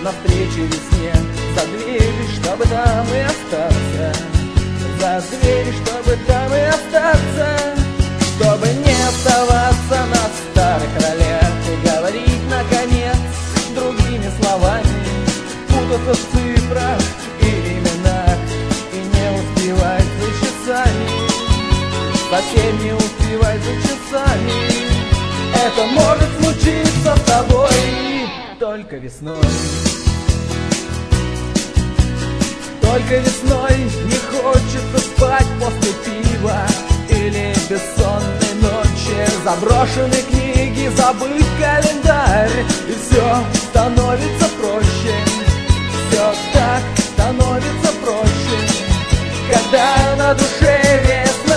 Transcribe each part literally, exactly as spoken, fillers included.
навстречу весне, за дверью, чтобы там и остаться, за дверью, чтобы там и остаться, чтобы не оставаться на старых ролях и говорить, наконец, другими словами, путаться в цифрах и именах, и не успевать за часами, совсем не успевать за часами. Это может случиться с тобой только весной. Только весной не хочется спать после пива или бессонной ночи, заброшенной книги, забыть календарь, и все становится проще. Все так становится проще, когда на душе весна.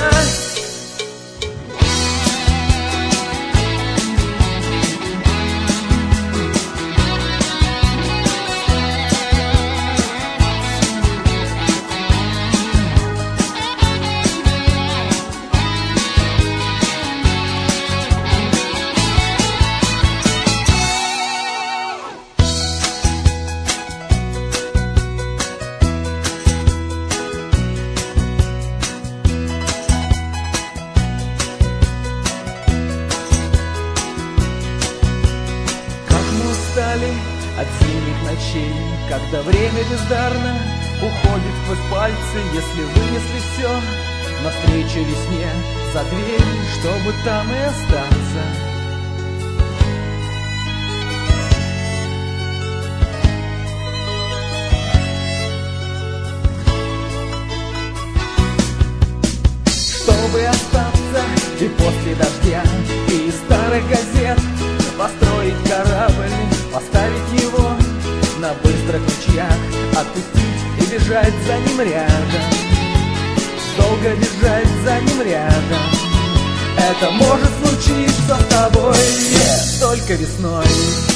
От зимних ночей, когда время бездарно уходит сквозь пальцы, если вынесли все навстречу весне, за дверь, чтобы там и остаться. Чтобы остаться и после дождя, и из старых газет построить корабль, поставить его на быстрых ручьях, отпустить и бежать за ним рядом, долго бежать за ним рядом. Это может случиться с тобой только весной.